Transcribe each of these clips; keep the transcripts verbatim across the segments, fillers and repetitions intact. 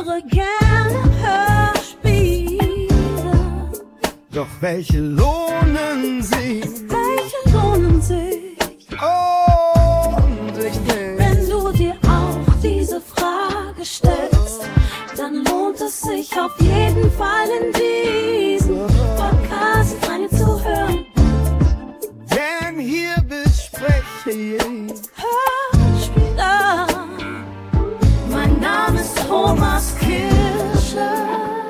höre gerne Hörspiele. Doch welche lohnen sich? Welche lohnen sich? Oh, und ich denk, wenn du dir auch diese Frage stellst, dann lohnt es sich auf jeden Fall in diesem Podcast reinzuhören. denn hier bespreche ich Hörspiele. Mein Name ist Thomas Kirsche.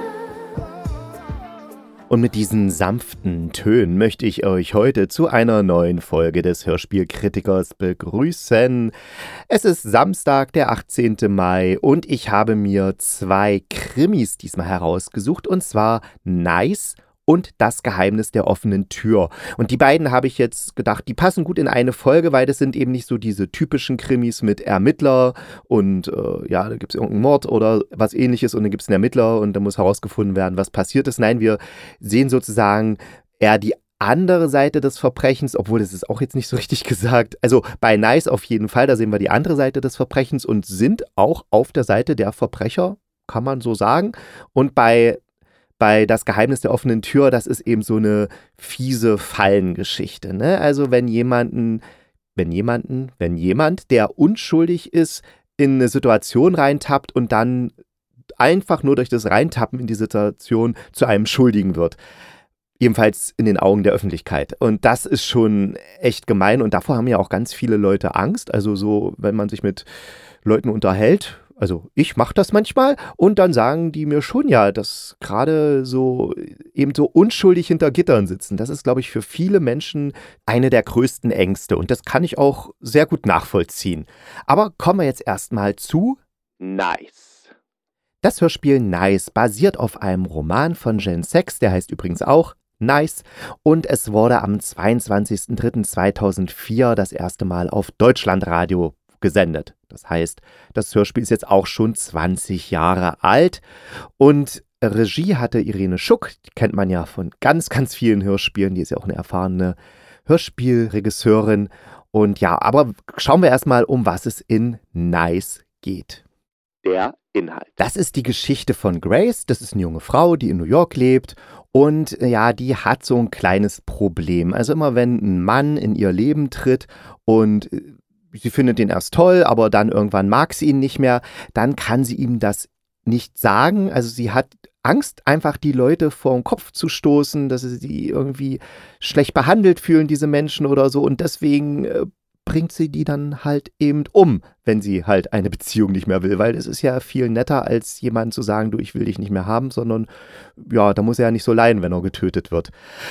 Und mit diesen sanften Tönen möchte ich euch heute zu einer neuen Folge des Hörspielkritikers begrüßen. Es ist Samstag, der achtzehnten Mai, und ich habe mir zwei Krimis diesmal herausgesucht, und zwar Nice und Das Geheimnis der offenen Tür. Und die beiden habe ich jetzt gedacht, die passen gut in eine Folge, weil das sind eben nicht so diese typischen Krimis mit Ermittler und äh, ja, da gibt es irgendeinen Mord oder was Ähnliches und dann gibt es einen Ermittler und da muss herausgefunden werden, was passiert ist. Nein, wir sehen sozusagen eher die andere Seite des Verbrechens, obwohl das ist auch jetzt nicht so richtig gesagt. Also bei Nice auf jeden Fall, da sehen wir die andere Seite des Verbrechens und sind auch auf der Seite der Verbrecher, kann man so sagen. Und bei Bei Das Geheimnis der offenen Tür, das ist eben so eine fiese Fallengeschichte, ne? Also wenn jemanden, wenn jemanden, wenn jemand, der unschuldig ist, in eine Situation reintappt und dann einfach nur durch das Reintappen in die Situation zu einem Schuldigen wird. Ebenfalls in den Augen der Öffentlichkeit. Und das ist schon echt gemein und davor haben ja auch ganz viele Leute Angst. Also so, wenn man sich mit Leuten unterhält, also ich mache das manchmal und dann sagen die mir schon ja, dass gerade so eben so unschuldig hinter Gittern sitzen. Das ist, glaube ich, für viele Menschen eine der größten Ängste und das kann ich auch sehr gut nachvollziehen. Aber kommen wir jetzt erstmal zu Nice. Das Hörspiel Nice basiert auf einem Roman von Jen Sachs, der heißt übrigens auch Nice, und es wurde am zweiundzwanzigsten dritten zweitausendvier das erste Mal auf Deutschlandradio gesendet. Das heißt, das Hörspiel ist jetzt auch schon zwanzig Jahre alt und Regie hatte Irene Schuck, die kennt man ja von ganz, ganz vielen Hörspielen, die ist ja auch eine erfahrene Hörspielregisseurin und ja, aber schauen wir erstmal, um was es in Nice geht. Der Inhalt. Das ist die Geschichte von Grace, das ist eine junge Frau, die in New York lebt und ja, die hat so ein kleines Problem. Also immer wenn ein Mann in ihr Leben tritt und sie findet ihn erst toll, aber dann irgendwann mag sie ihn nicht mehr, dann kann sie ihm das nicht sagen. Also sie hat Angst, einfach die Leute vor den Kopf zu stoßen, dass sie sie irgendwie schlecht behandelt fühlen, diese Menschen oder so. Und deswegen äh, bringt sie die dann halt eben um, wenn sie halt eine Beziehung nicht mehr will. Weil es ist ja viel netter, als jemandem zu sagen, du, ich will dich nicht mehr haben, sondern ja, da muss er ja nicht so leiden, wenn er getötet wird.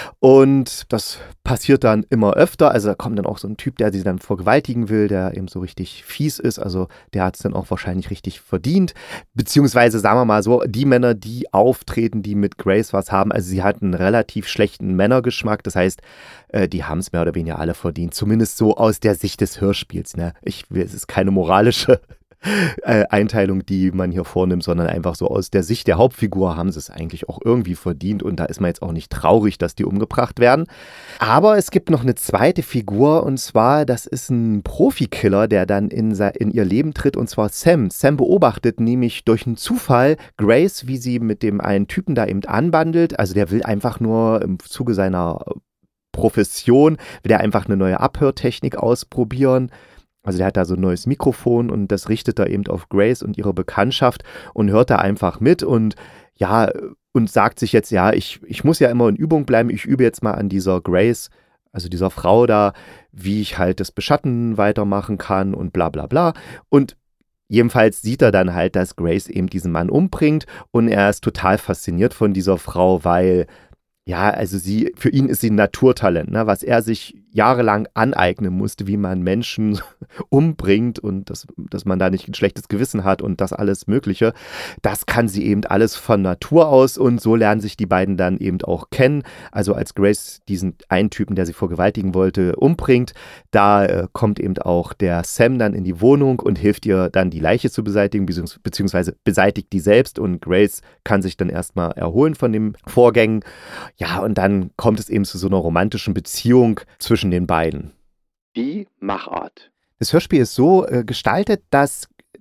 Und das passiert dann immer öfter. Also da kommt dann auch so ein Typ, der sie dann vergewaltigen will, der eben so richtig fies ist. Also der hat es dann auch wahrscheinlich richtig verdient. Beziehungsweise, sagen wir mal so, die Männer, die auftreten, die mit Grace was haben, also sie hat einen relativ schlechten Männergeschmack. Das heißt, äh, die haben es mehr oder weniger alle verdient. Zumindest so aus der Sicht des Hörspiels. Ne? Ich will, es ist keine moralische äh, Einteilung, die man hier vornimmt, sondern einfach so aus der Sicht der Hauptfigur haben sie es eigentlich auch irgendwie verdient und da ist man jetzt auch nicht traurig, dass die umgebracht werden. Aber es gibt noch eine zweite Figur und zwar, das ist ein Profikiller, der dann in, in ihr Leben tritt und zwar Sam. Sam beobachtet nämlich durch einen Zufall Grace, wie sie mit dem einen Typen da eben anbandelt. Also der will einfach nur im Zuge seiner Profession, will er einfach eine neue Abhörtechnik ausprobieren. Also der hat da so ein neues Mikrofon und das richtet er eben auf Grace und ihre Bekanntschaft und hört da einfach mit und ja, und sagt sich jetzt, ja, ich, ich muss ja immer in Übung bleiben, ich übe jetzt mal an dieser Grace, also dieser Frau da, wie ich halt das Beschatten weitermachen kann und bla bla bla. Und jedenfalls sieht er dann halt, dass Grace eben diesen Mann umbringt und er ist total fasziniert von dieser Frau, weil ja, also sie, für ihn ist sie ein Naturtalent, ne? Was er sich jahrelang aneignen musste, wie man Menschen umbringt und dass, dass man da nicht ein schlechtes Gewissen hat und das alles Mögliche. Das kann sie eben alles von Natur aus und so lernen sich die beiden dann eben auch kennen. Also als Grace diesen einen Typen, der sie vergewaltigen wollte, umbringt, da äh, kommt eben auch der Sam dann in die Wohnung und hilft ihr dann die Leiche zu beseitigen, beziehungs- beziehungsweise beseitigt die selbst und Grace kann sich dann erstmal erholen von den Vorgängen. Ja, und dann kommt es eben zu so einer romantischen Beziehung zwischen den beiden. Die Machart. Das Hörspiel ist so äh, gestaltet, dass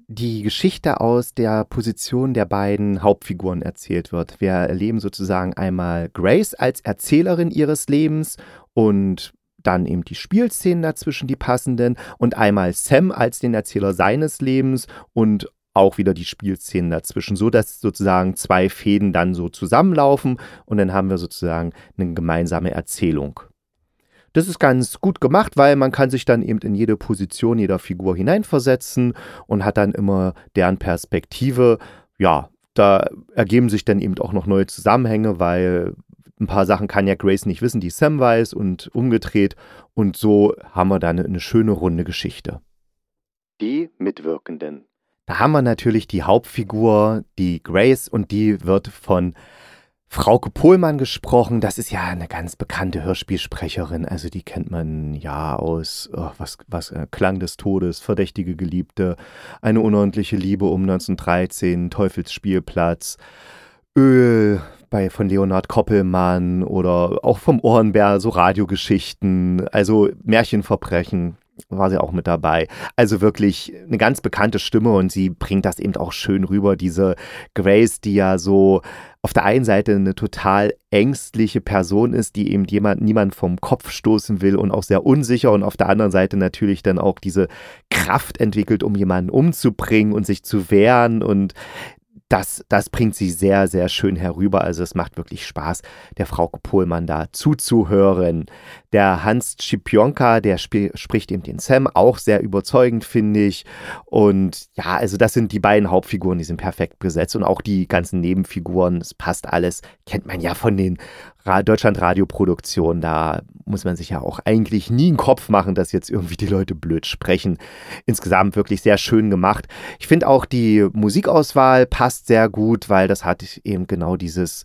die Geschichte aus der Position der beiden Hauptfiguren erzählt wird. Wir erleben sozusagen einmal Grace als Erzählerin ihres Lebens und dann eben die Spielszenen dazwischen, die passenden, und einmal Sam als den Erzähler seines Lebens und auch wieder die Spielszenen dazwischen, so dass sozusagen zwei Fäden dann so zusammenlaufen und dann haben wir sozusagen eine gemeinsame Erzählung. Das ist ganz gut gemacht, weil man kann sich dann eben in jede Position jeder Figur hineinversetzen und hat dann immer deren Perspektive. Ja, da ergeben sich dann eben auch noch neue Zusammenhänge, weil ein paar Sachen kann ja Grace nicht wissen, die Sam weiß und umgedreht. Und so haben wir dann eine schöne runde Geschichte. Die Mitwirkenden. Da haben wir natürlich die Hauptfigur, die Grace, und die wird von Frauke Pohlmann gesprochen. Das ist ja eine ganz bekannte Hörspielsprecherin. Also die kennt man ja aus oh, was, was äh, Klang des Todes, Verdächtige Geliebte, Eine unordentliche Liebe um neunzehnhundertdreizehn, Teufelsspielplatz, Öl bei, von Leonhard Koppelmann oder auch vom Ohrenbär, so Radiogeschichten, also Märchenverbrechen war sie auch mit dabei. Also wirklich eine ganz bekannte Stimme und sie bringt das eben auch schön rüber, diese Grace, die ja so auf der einen Seite eine total ängstliche Person ist, die eben jemand, niemand vom Kopf stoßen will und auch sehr unsicher, und auf der anderen Seite natürlich dann auch diese Kraft entwickelt, um jemanden umzubringen und sich zu wehren, und Das, das bringt sie sehr, sehr schön herüber. Also es macht wirklich Spaß, der Frauke Pohlmann da zuzuhören. Der Hans Schipionka, der spiel, spricht eben den Sam, auch sehr überzeugend, finde ich. Und ja, also das sind die beiden Hauptfiguren, die sind perfekt besetzt. Und auch die ganzen Nebenfiguren, es passt alles. Kennt man ja von den Deutschland-Radio-Produktionen. Da muss man sich ja auch eigentlich nie einen Kopf machen, dass jetzt irgendwie die Leute blöd sprechen. Insgesamt wirklich sehr schön gemacht. Ich finde auch die Musikauswahl passt sehr gut, weil das hat eben genau dieses,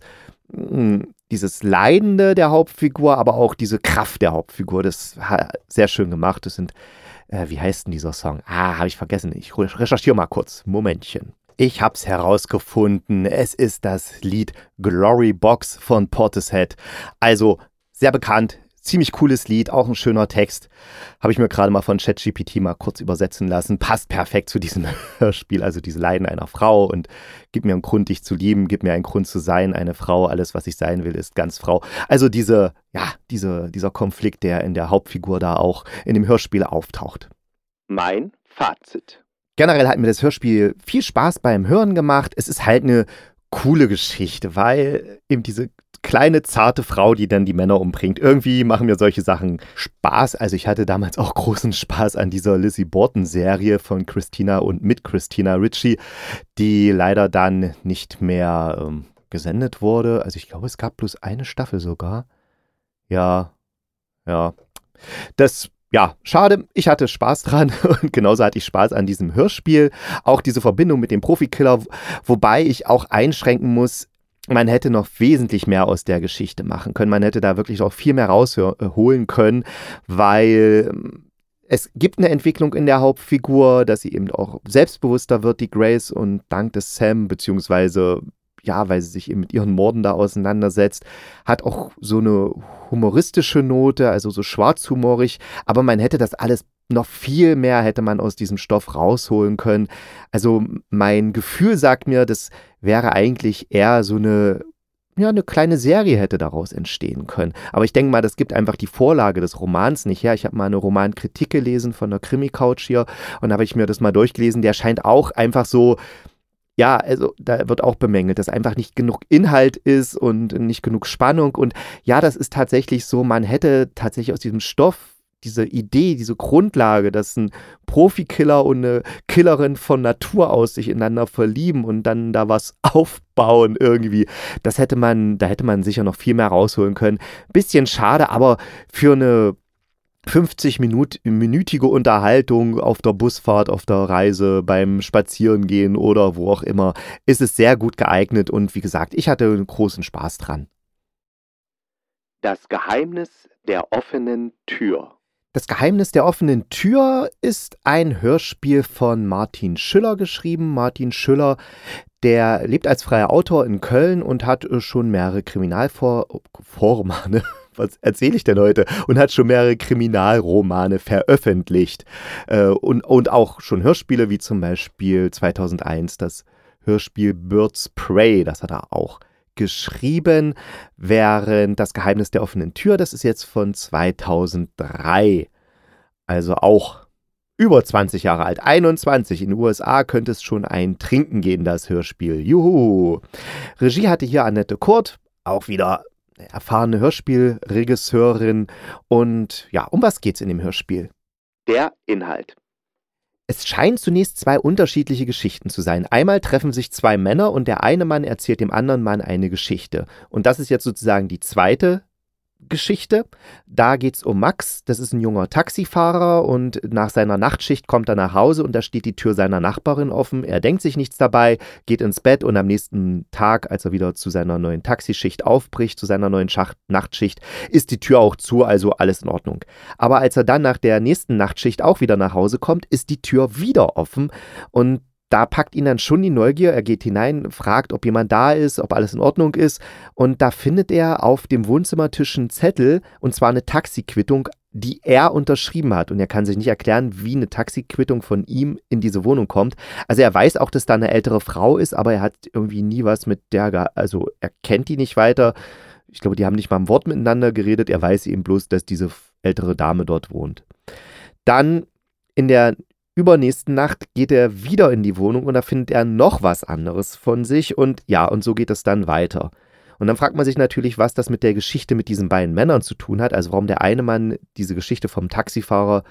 dieses Leidende der Hauptfigur, aber auch diese Kraft der Hauptfigur. Das hat sehr schön gemacht. Das sind, äh, wie heißt denn dieser Song? Ah, habe ich vergessen. Ich recherchiere mal kurz. Momentchen. Ich hab's herausgefunden. Es ist das Lied Glory Box von Portishead. Also sehr bekannt. Ziemlich cooles Lied, auch ein schöner Text. Habe ich mir gerade mal von ChatGPT mal kurz übersetzen lassen. Passt perfekt zu diesem Hörspiel, also diese Leiden einer Frau und gib mir einen Grund, dich zu lieben, gib mir einen Grund zu sein, eine Frau. Alles, was ich sein will, ist ganz Frau. Also diese, ja, diese, dieser Konflikt, der in der Hauptfigur da auch in dem Hörspiel auftaucht. Mein Fazit. Generell hat mir das Hörspiel viel Spaß beim Hören gemacht. Es ist halt eine coole Geschichte, weil eben diese kleine, zarte Frau, die dann die Männer umbringt. Irgendwie machen mir solche Sachen Spaß. Also ich hatte damals auch großen Spaß an dieser Lizzie Borden-Serie von Christina und mit Christina Ricci, die leider dann nicht mehr ähm, gesendet wurde. Also ich glaube, es gab bloß eine Staffel sogar. Ja, ja. Das Ja, schade, ich hatte Spaß dran und genauso hatte ich Spaß an diesem Hörspiel. Auch diese Verbindung mit dem Profikiller, wobei ich auch einschränken muss, man hätte noch wesentlich mehr aus der Geschichte machen können. Man hätte da wirklich auch viel mehr rausholen können, weil es gibt eine Entwicklung in der Hauptfigur, dass sie eben auch selbstbewusster wird, die Grace, und dank des Sam, beziehungsweise ja, weil sie sich eben mit ihren Morden da auseinandersetzt, hat auch so eine humoristische Note, also so schwarzhumorig, aber man hätte das alles noch viel mehr hätte man aus diesem Stoff rausholen können. Also mein Gefühl sagt mir, das wäre eigentlich eher so eine, ja, eine kleine Serie hätte daraus entstehen können. Aber ich denke mal, das gibt einfach die Vorlage des Romans nicht her. Ich habe mal eine Romankritik gelesen von der Krimi-Couch hier und da habe ich mir das mal durchgelesen. Der scheint auch einfach so, ja, also da wird auch bemängelt, dass einfach nicht genug Inhalt ist und nicht genug Spannung. Und ja, das ist tatsächlich so, man hätte tatsächlich aus diesem Stoff diese Idee, diese Grundlage, dass ein Profikiller und eine Killerin von Natur aus sich ineinander verlieben und dann da was aufbauen irgendwie, das hätte man, da hätte man sicher noch viel mehr rausholen können. Bisschen schade, aber für eine fünfzig-minütige Unterhaltung auf der Busfahrt, auf der Reise, beim Spazierengehen oder wo auch immer, ist es sehr gut geeignet und wie gesagt, ich hatte einen großen Spaß dran. Das Geheimnis der offenen Tür. Das Geheimnis der offenen Tür ist ein Hörspiel von Martin Schüller geschrieben. Martin Schüller, der lebt als freier Autor in Köln und hat schon mehrere Kriminalromane, was erzähle ich denn heute? Und hat schon mehrere Kriminalromane veröffentlicht. Äh, und, und auch schon Hörspiele, wie zum Beispiel zweitausendeins das Hörspiel Birds Prey, das hat er auch geschrieben, während Das Geheimnis der offenen Tür, das ist jetzt von zweitausenddrei. Also auch über zwanzig Jahre alt, einundzwanzig. In den U S A könnte es schon ein Trinken gehen, das Hörspiel. Juhu! Regie hatte hier Annette Kurt, auch wieder erfahrene Hörspielregisseurin. Und ja, um was geht's in dem Hörspiel? Der Inhalt. Es scheinen zunächst zwei unterschiedliche Geschichten zu sein. Einmal treffen sich zwei Männer und der eine Mann erzählt dem anderen Mann eine Geschichte. Und das ist jetzt sozusagen die zweite Geschichte. Da geht es um Max, das ist ein junger Taxifahrer und nach seiner Nachtschicht kommt er nach Hause und da steht die Tür seiner Nachbarin offen. Er denkt sich nichts dabei, geht ins Bett und am nächsten Tag, als er wieder zu seiner neuen Taxischicht aufbricht, zu seiner neuen Schacht- Nachtschicht, ist die Tür auch zu, also alles in Ordnung. Aber als er dann nach der nächsten Nachtschicht auch wieder nach Hause kommt, ist die Tür wieder offen und da packt ihn dann schon die Neugier, er geht hinein, fragt, ob jemand da ist, ob alles in Ordnung ist und da findet er auf dem Wohnzimmertisch einen Zettel und zwar eine Taxiquittung, die er unterschrieben hat und er kann sich nicht erklären, wie eine Taxiquittung von ihm in diese Wohnung kommt. Also er weiß auch, dass da eine ältere Frau ist, aber er hat irgendwie nie was mit der, ge- also er kennt die nicht weiter. Ich glaube, die haben nicht mal ein Wort miteinander geredet, er weiß eben bloß, dass diese ältere Dame dort wohnt. Dann in der übernächsten Nacht geht er wieder in die Wohnung und da findet er noch was anderes von sich und ja, und so geht es dann weiter. Und dann fragt man sich natürlich, was das mit der Geschichte mit diesen beiden Männern zu tun hat, also warum der eine Mann diese Geschichte vom Taxifahrer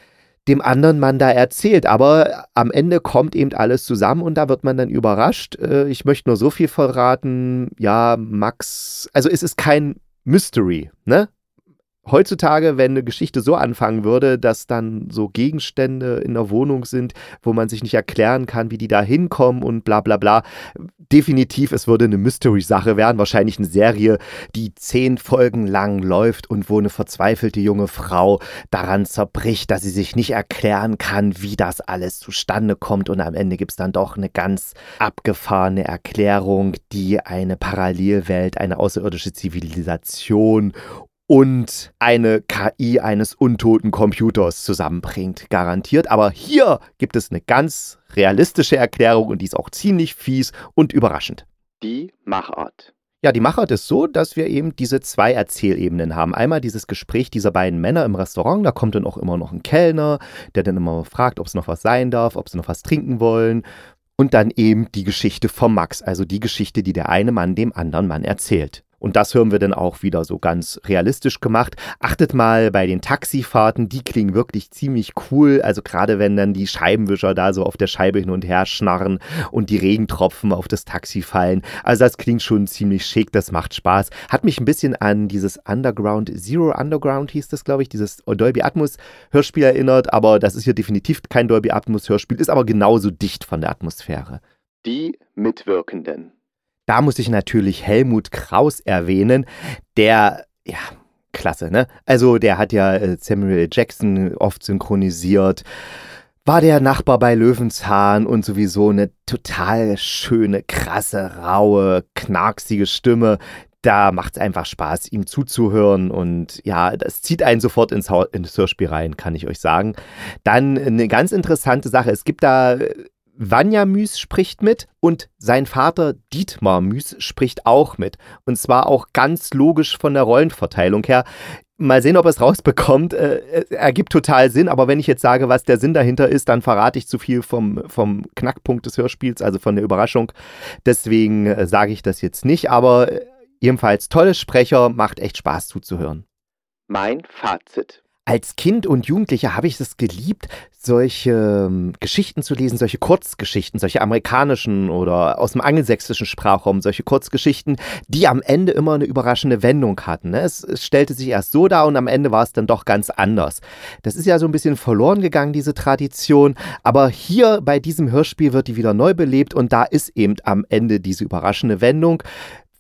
dem anderen Mann da erzählt. Aber am Ende kommt eben alles zusammen und da wird man dann überrascht. Ich möchte nur so viel verraten, ja, Max, also es ist kein Mystery, ne? Heutzutage, wenn eine Geschichte so anfangen würde, dass dann so Gegenstände in der Wohnung sind, wo man sich nicht erklären kann, wie die da hinkommen und bla bla bla. Definitiv, es würde eine Mystery-Sache werden. Wahrscheinlich eine Serie, die zehn Folgen lang läuft und wo eine verzweifelte junge Frau daran zerbricht, dass sie sich nicht erklären kann, wie das alles zustande kommt. Und am Ende gibt es dann doch eine ganz abgefahrene Erklärung, die eine Parallelwelt, eine außerirdische Zivilisation und eine K I eines untoten Computers zusammenbringt, garantiert. Aber hier gibt es eine ganz realistische Erklärung und die ist auch ziemlich fies und überraschend. Die Machart. Ja, die Machart ist so, dass wir eben diese zwei Erzählebenen haben. Einmal dieses Gespräch dieser beiden Männer im Restaurant, da kommt dann auch immer noch ein Kellner, der dann immer fragt, ob es noch was sein darf, ob sie noch was trinken wollen. Und dann eben die Geschichte vom Max, also die Geschichte, die der eine Mann dem anderen Mann erzählt. Und das hören wir dann auch wieder so ganz realistisch gemacht. Achtet mal bei den Taxifahrten, die klingen wirklich ziemlich cool. Also gerade wenn dann die Scheibenwischer da so auf der Scheibe hin und her schnarren und die Regentropfen auf das Taxi fallen. Also das klingt schon ziemlich schick, das macht Spaß. Hat mich ein bisschen an dieses Underground, Zero Underground hieß das, glaube ich, dieses Dolby Atmos Hörspiel erinnert. Aber das ist hier definitiv kein Dolby Atmos Hörspiel, ist aber genauso dicht von der Atmosphäre. Die Mitwirkenden. Da muss ich natürlich Helmut Kraus erwähnen, der, ja, klasse, ne? Also der hat ja Samuel L. Jackson oft synchronisiert, war der Nachbar bei Löwenzahn und sowieso eine total schöne, krasse, raue, knarksige Stimme. Da macht es einfach Spaß, ihm zuzuhören und ja, das zieht einen sofort ins, ha- ins Hörspiel rein, kann ich euch sagen. Dann eine ganz interessante Sache, es gibt da... Vanja Müß spricht mit und sein Vater Dietmar Müß spricht auch mit. Und zwar auch ganz logisch von der Rollenverteilung her. Mal sehen, ob er es rausbekommt. Äh, ergibt total Sinn, aber wenn ich jetzt sage, was der Sinn dahinter ist, dann verrate ich zu viel vom, vom Knackpunkt des Hörspiels, also von der Überraschung. Deswegen äh, sage ich das jetzt nicht, aber äh, jedenfalls tolle Sprecher, macht echt Spaß zuzuhören. Mein Fazit. Als Kind und Jugendlicher habe ich es geliebt, solche ähm, Geschichten zu lesen, solche Kurzgeschichten, solche amerikanischen oder aus dem angelsächsischen Sprachraum, solche Kurzgeschichten, die am Ende immer eine überraschende Wendung hatten. Ne? Es, es stellte sich erst so dar und am Ende war es dann doch ganz anders. Das ist ja so ein bisschen verloren gegangen, diese Tradition, aber hier bei diesem Hörspiel wird die wieder neu belebt und da ist eben am Ende diese überraschende Wendung.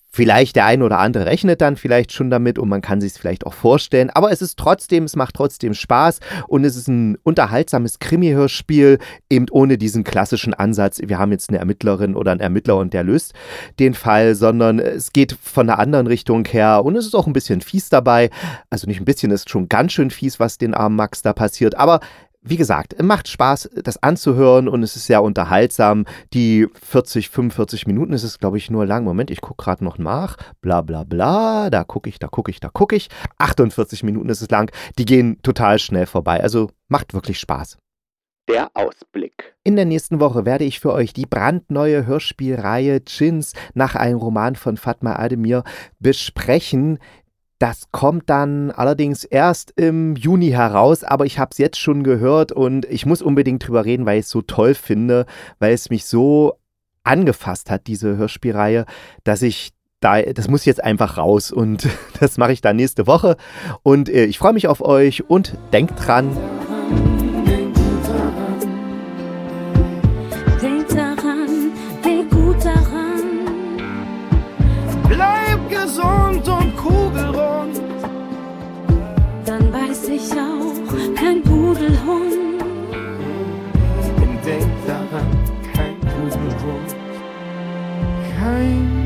Vielleicht der ein oder andere rechnet dann vielleicht schon damit und man kann sich es vielleicht auch vorstellen. Aber es ist trotzdem, es macht trotzdem Spaß und es ist ein unterhaltsames Krimi-Hörspiel, eben ohne diesen klassischen Ansatz, wir haben jetzt eine Ermittlerin oder einen Ermittler und der löst den Fall, sondern es geht von einer anderen Richtung her und es ist auch ein bisschen fies dabei. Also nicht ein bisschen, es ist schon ganz schön fies, was den armen Max da passiert, aber wie gesagt, es macht Spaß, das anzuhören und es ist sehr unterhaltsam. Die vierzig, fünfundvierzig Minuten ist es, glaube ich, nur lang. Moment, ich gucke gerade noch nach. Bla bla bla, da gucke ich, da gucke ich, da gucke ich. achtundvierzig Minuten ist es lang. Die gehen total schnell vorbei. Also macht wirklich Spaß. Der Ausblick. In der nächsten Woche werde ich für euch die brandneue Hörspielreihe Djinns nach einem Roman von Fatma Ademir besprechen. Das kommt dann allerdings erst im Juni heraus, aber ich habe es jetzt schon gehört und ich muss unbedingt drüber reden, weil ich es so toll finde, weil es mich so angefasst hat, diese Hörspielreihe, dass ich da, das muss jetzt einfach raus und das mache ich dann nächste Woche und äh, ich freue mich auf euch und denkt dran. Denk daran, denk gut daran. Bleib gesund und kugelrund. Dann weiß ich auch, kein Pudelhund. Denk daran, kein Pudelhund. Kein